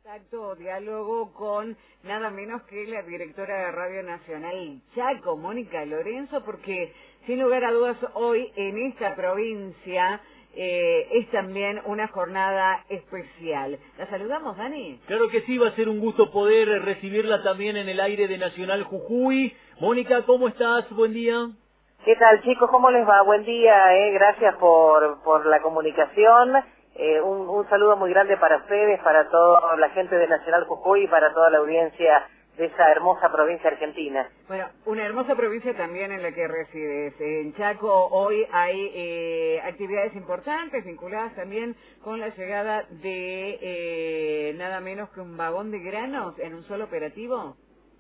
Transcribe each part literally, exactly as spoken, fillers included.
Contacto, diálogo con nada menos que la directora de Radio Nacional Chaco, Mónica Lorenzo, porque sin lugar a dudas hoy en esta provincia eh, es también una jornada especial. ¿La saludamos, Dani? Claro que sí, va a ser un gusto poder recibirla también en el aire de Nacional Jujuy. Mónica, ¿cómo estás? Buen día. ¿Qué tal, chicos? ¿Cómo les va? Buen día, eh. Gracias por, por la comunicación. Eh, un, un saludo muy grande para ustedes, para toda la gente de Nacional Jujuy y para toda la audiencia de esa hermosa provincia argentina. Bueno, una hermosa provincia también en la que resides. En Chaco hoy hay eh, actividades importantes vinculadas también con la llegada de eh, nada menos que un vagón de granos en un solo operativo.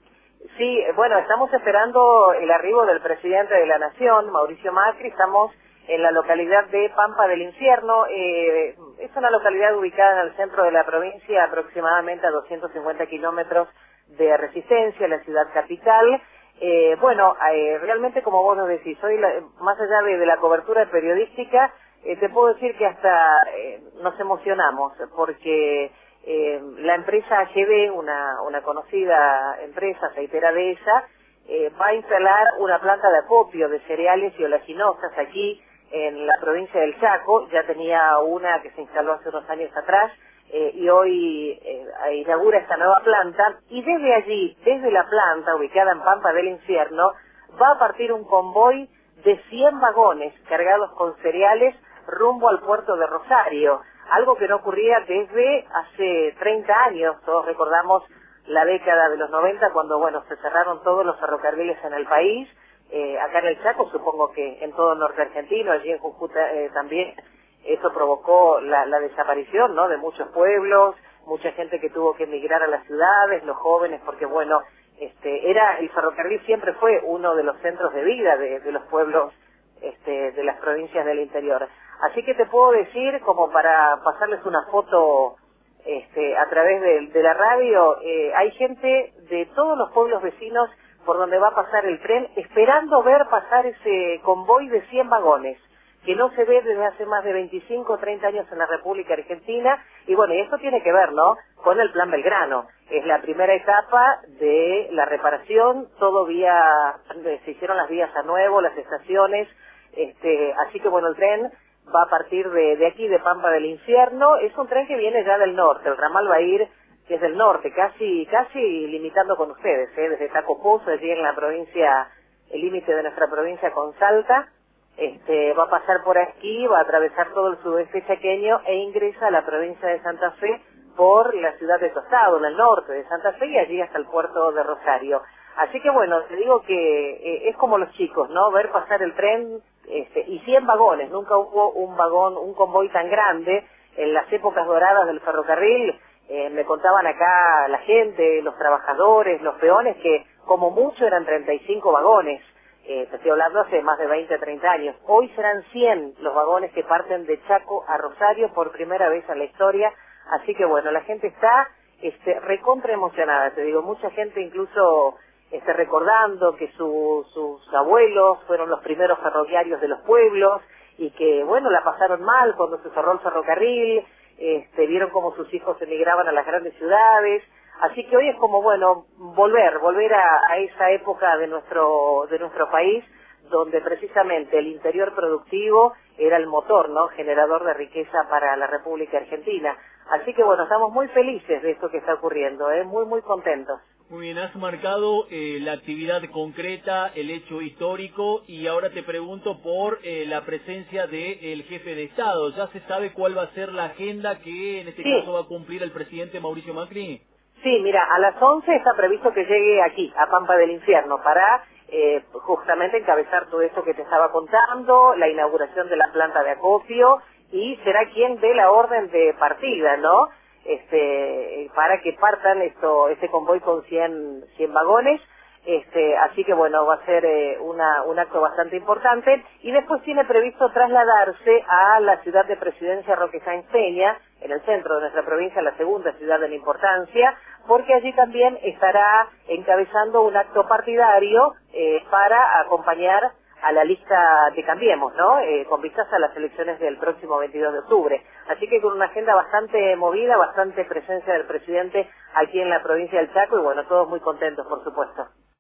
Sí, bueno, estamos esperando el arribo del presidente de la Nación, Mauricio Macri. Estamos en la localidad de Pampa del Infierno. Eh, es una localidad ubicada en el centro de la provincia, aproximadamente a doscientos cincuenta kilómetros de Resistencia, la ciudad capital. Eh, bueno, eh, realmente, como vos nos decís, hoy, la, más allá de, de la cobertura periodística, eh, te puedo decir que hasta eh, nos emocionamos, porque eh, la empresa A G B, una, una conocida empresa aceitera de esa, eh, va a instalar una planta de acopio de cereales y oleaginosas aquí en la provincia del Chaco. Ya tenía una que se instaló hace unos años atrás, eh, y hoy eh, inaugura esta nueva planta, y desde allí, desde la planta ubicada en Pampa del Infierno, va a partir un convoy de cien vagones cargados con cereales rumbo al puerto de Rosario, algo que no ocurría desde hace treinta años. Todos recordamos la década de los noventa, cuando, bueno, se cerraron todos los ferrocarriles en el país. Eh, acá en el Chaco, supongo que en todo el norte argentino, allí en Jujuy eh, también, eso provocó la, la desaparición, ¿no?, de muchos pueblos, mucha gente que tuvo que emigrar a las ciudades, los jóvenes, porque, bueno, este, era el ferrocarril siempre fue uno de los centros de vida de, de los pueblos este, de las provincias del interior. Así que te puedo decir, como para pasarles una foto este, a través de, de la radio, eh, hay gente de todos los pueblos vecinos por donde va a pasar el tren, esperando ver pasar ese convoy de cien vagones, que no se ve desde hace más de veinticinco o treinta años en la República Argentina. Y bueno, y esto tiene que ver, ¿no?, con el Plan Belgrano. Es la primera etapa de la reparación, todo vía, se hicieron las vías a nuevo, las estaciones, este, así que bueno, el tren va a partir de, de aquí, de Pampa del Infierno. Es un tren que viene ya del norte, el ramal va a ir desde el norte, casi casi limitando con ustedes, ¿eh? Desde Taco Pozo, allí en la provincia, el límite de nuestra provincia con Salta. Este, va a pasar por aquí, va a atravesar todo el sudeste chaqueño e ingresa a la provincia de Santa Fe por la ciudad de Tostado, en el norte de Santa Fe, y allí hasta el puerto de Rosario. Así que bueno, te digo que eh, es como los chicos, ¿no?, ver pasar el tren, este, y cien vagones. Nunca hubo un vagón, un convoy tan grande en las épocas doradas del ferrocarril. Eh, me contaban acá la gente, los trabajadores, los peones, que como mucho eran treinta y cinco vagones. Eh, te estoy hablando hace más de veinte, treinta años. Hoy serán cien los vagones que parten de Chaco a Rosario por primera vez en la historia. Así que bueno, la gente está este, recontra emocionada. Te digo, mucha gente incluso este, recordando que su, sus abuelos fueron los primeros ferroviarios de los pueblos y que, bueno, la pasaron mal cuando se cerró el ferrocarril. Este, vieron cómo sus hijos emigraban a las grandes ciudades. Así que hoy es como, bueno, volver, volver a, a esa época de nuestro, de nuestro país, donde precisamente el interior productivo era el motor, ¿no?, generador de riqueza para la República Argentina. Así que bueno, estamos muy felices de esto que está ocurriendo, ¿eh? muy, muy contentos. Muy bien, has marcado eh, la actividad concreta, el hecho histórico, y ahora te pregunto por eh, la presencia del jefe de Estado. ¿Ya se sabe cuál va a ser la agenda que en este Sí. caso va a cumplir el presidente Mauricio Macri? Sí, mira, a las once está previsto que llegue aquí, a Pampa del Infierno, para eh, justamente encabezar todo esto que te estaba contando, la inauguración de la planta de acopio, y será quien dé la orden de partida, ¿no?, este, para que partan esto, este convoy con cien, cien vagones. Este, así que bueno, va a ser eh, una, un acto bastante importante, y después tiene previsto trasladarse a la ciudad de Presidencia Roque Sáenz Peña, en el centro de nuestra provincia, la segunda ciudad en importancia, porque allí también estará encabezando un acto partidario eh, para acompañar a la lista de Cambiemos, ¿no? Eh, con vistas a las elecciones del próximo veintidós de octubre. Así que con una agenda bastante movida, bastante presencia del presidente aquí en la provincia del Chaco y bueno, todos muy contentos, por supuesto.